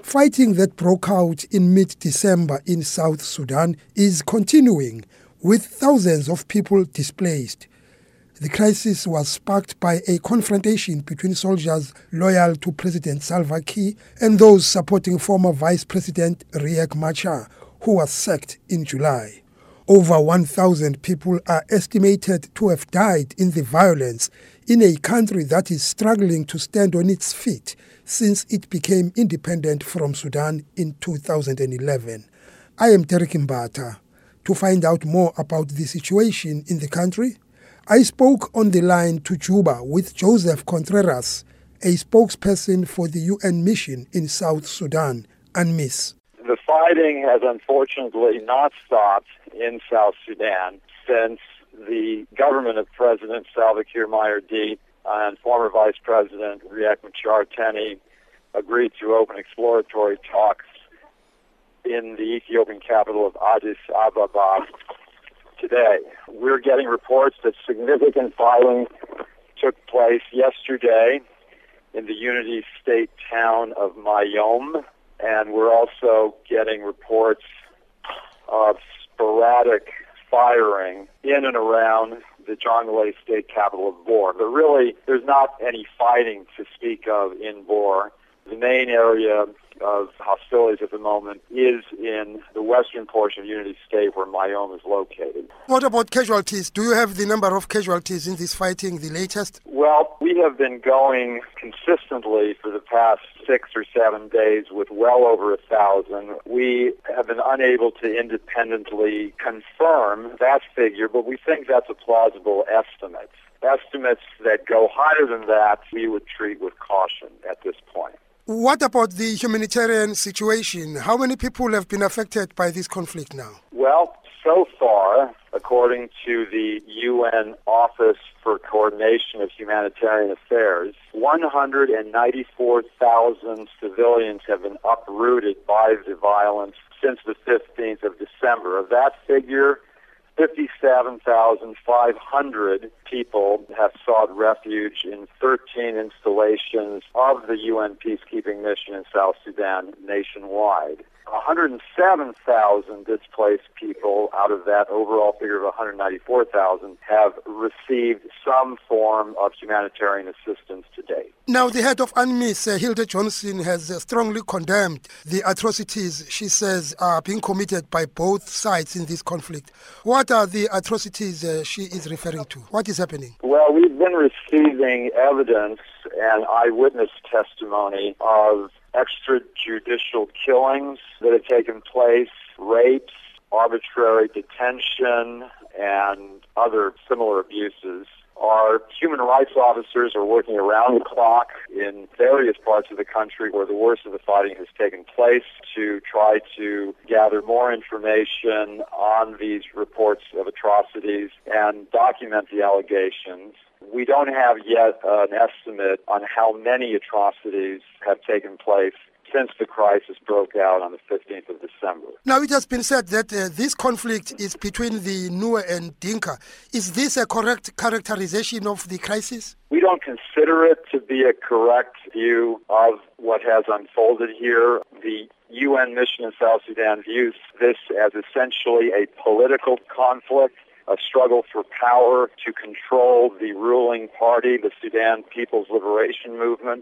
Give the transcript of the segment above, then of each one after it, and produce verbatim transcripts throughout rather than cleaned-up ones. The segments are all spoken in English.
Fighting that broke out in mid-December in South Sudan is continuing, with thousands of people displaced. The crisis was sparked by a confrontation between soldiers loyal to President Salva Kiir and those supporting former Vice President Riek Machar, who was sacked in July. Over one thousand people are estimated to have died in the violence in a country that is struggling to stand on its feet since it became independent from Sudan in two thousand eleven. I am Derek Mbata. To find out more about the situation in the country, I spoke on the line to Juba with Joseph Contreras, a spokesperson for the U N mission in South Sudan, UNMISS. The fighting has unfortunately not stopped in South Sudan since the government of President Salva Kiir Mayardit and former Vice President Riek Machar Teni agreed to open exploratory talks in the Ethiopian capital of Addis Ababa today. We're getting reports that significant fighting took place yesterday in the Unity State town of Mayom, and we're also getting reports of sporadic firing in and around the Jonglei State capital of Bor. But really, there's not any fighting to speak of in Bor. The main area of hostilities at the moment is in the western portion of Unity State where Mayom is located. What about casualties? Do you have the number of casualties in this fighting, the latest? Well, we have been going consistently for the past six or seven days with well over a thousand. We have been unable to independently confirm that figure, but we think that's a plausible estimate. Estimates that go higher than that, we would treat with caution at this point. What about the humanitarian situation? How many people have been affected by this conflict now? Well, so far, according to the U N Office for Coordination of Humanitarian Affairs, one hundred ninety-four thousand civilians have been uprooted by the violence since the fifteenth of December. Of that figure, fifty-seven thousand five hundred people have sought refuge in thirteen installations of the U N peacekeeping mission in South Sudan nationwide. one hundred seven thousand displaced people out of that overall figure of one hundred ninety-four thousand have received some form of humanitarian assistance to date. Now, the head of UNMISS, uh, Hilda Johnson, has uh, strongly condemned the atrocities she says are being committed by both sides in this conflict. What are the atrocities uh, she is referring to? What is happening? Well, we've been receiving evidence and eyewitness testimony of extrajudicial killings that have taken place, rapes, arbitrary detention, and other similar abuses. Our human rights officers are working around the clock in various parts of the country where the worst of the fighting has taken place to try to gather more information on these reports of atrocities and document the allegations. We don't have yet an estimate on how many atrocities have taken place since the crisis broke out on the fifteenth of December. Now, it has been said that uh, this conflict is between the Nuer and Dinka. Is this a correct characterization of the crisis? We don't consider it to be a correct view of what has unfolded here. The U N mission in South Sudan views this as essentially a political conflict, a struggle for power to control the ruling party, the Sudan People's Liberation Movement.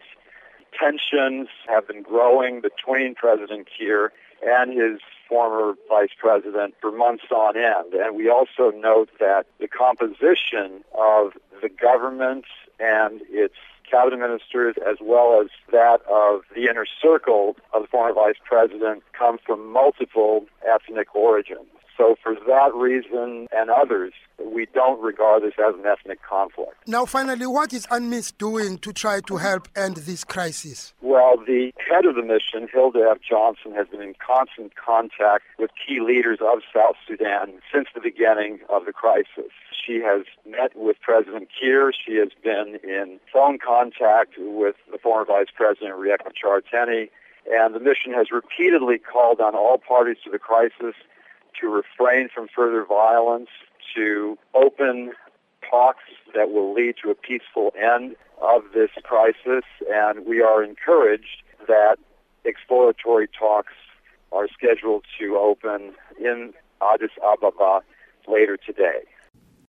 Tensions have been growing between President Kiir and his former vice president for months on end. And we also note that the composition of the government and its cabinet ministers, as well as that of the inner circle of the former vice president, come from multiple ethnic origins. So for that reason and others, we don't regard this as an ethnic conflict. Now, finally, what is UNMISS doing to try to help end this crisis? Well, the head of the mission, Hilda F. Johnson, has been in constant contact with key leaders of South Sudan since the beginning of the crisis. She has met with President Kiir. She has been in phone contact with the former Vice President Riek Machar Teni. And the mission has repeatedly called on all parties to the crisis to refrain from further violence, to open talks that will lead to a peaceful end of this crisis. And we are encouraged that exploratory talks are scheduled to open in Addis Ababa later today.